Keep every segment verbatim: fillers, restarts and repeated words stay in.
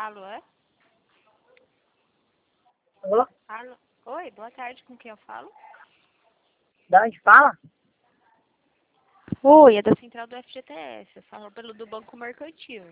Alô, é? Alô? Alô? Oi, boa tarde, com quem eu falo? Da onde fala? Oi, é da central do F G T S, eu falo pelo do Banco Mercantil.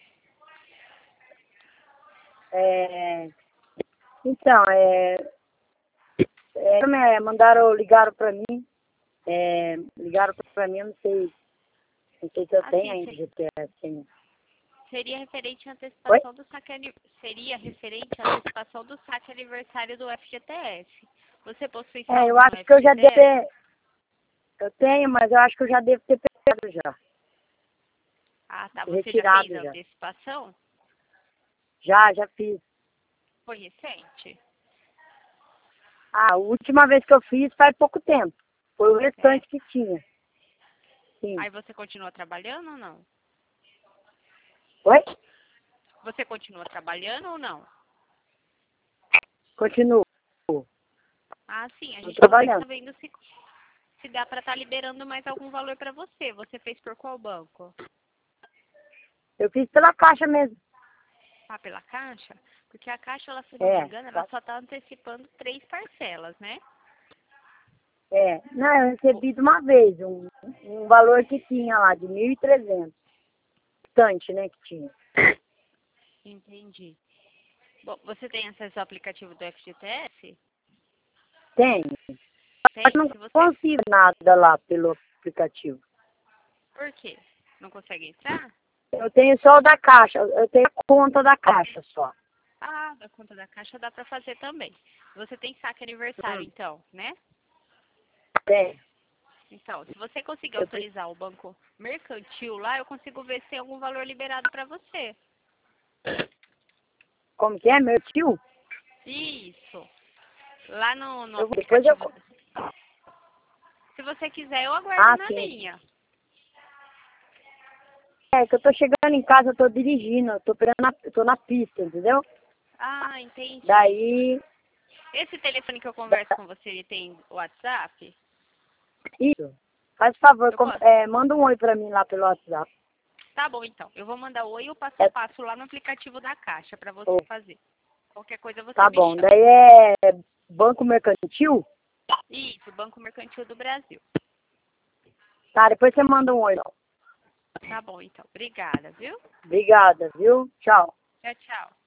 É... Então, é... é... é, Mandaram, ligaram pra mim. É... Ligaram pra mim, eu não sei. Não sei se eu Ah, tenho sim, ainda se- G T S. Tem. seria referente à Oi? antecipação do saque ani- seria referente à antecipação do saque aniversário do F G T S. Você possui É, eu saldo no acho que eu já devo F G T S? ter... Eu tenho, mas eu acho que eu já devo ter pegado já. Ah, tá. Você já fez Retirado a já. antecipação? Já, já fiz. Foi recente? Ah, a última vez que eu fiz faz pouco tempo. Foi o É. restante que tinha. Sim. Aí você continua trabalhando ou não? Oi? Você continua trabalhando ou não? Continuo. Ah, sim. A Estou gente consegue trabalhando. estar vendo se, se dá para estar liberando mais algum valor para você. Você fez por qual banco? Eu fiz pela caixa mesmo. Ah, pela Caixa? Porque a Caixa, ela, se não me É. engano, ela Tá. só está antecipando três parcelas, né? É, não, eu recebi de uma vez um, um valor que tinha lá, de mil e trezentos. Bastante, né, que tinha. Entendi. Bom, você tem acesso ao aplicativo do F G T S? Tem. Mas Tem. não Se você... consigo nada lá pelo aplicativo. Por quê? Não consegue entrar? Eu tenho só o da caixa, eu tenho a conta da caixa só. Ah, da conta da Caixa dá para fazer também. Você tem saque aniversário, Hum, então, né? tem. Então, se você conseguir Eu pre- autorizar o banco mercantil lá, eu consigo ver se tem algum valor liberado para você. Como que é, meu tio? Isso. Lá no, no Eu, vou- depois eu... aplicativo. Se você quiser, eu aguardo Ah, na sim. linha. É que eu tô chegando em casa, eu tô dirigindo, eu tô, pegando na, eu tô na pista, entendeu? Ah, entendi. Daí... Esse telefone que eu converso da- com você, ele tem WhatsApp? Isso. Faz favor, Eu com- posso? é, manda um oi pra mim lá pelo WhatsApp. Tá bom, então. Eu vou mandar o oi e o passo a É, passo lá no aplicativo da Caixa para você ô, fazer. Qualquer coisa você tá me bom. chama. Daí é Banco Mercantil? Isso, Banco Mercantil do Brasil. Tá, depois você manda um oi. Não. Tá bom, então. Obrigada, viu? Obrigada, viu? Tchau. Tchau, tchau.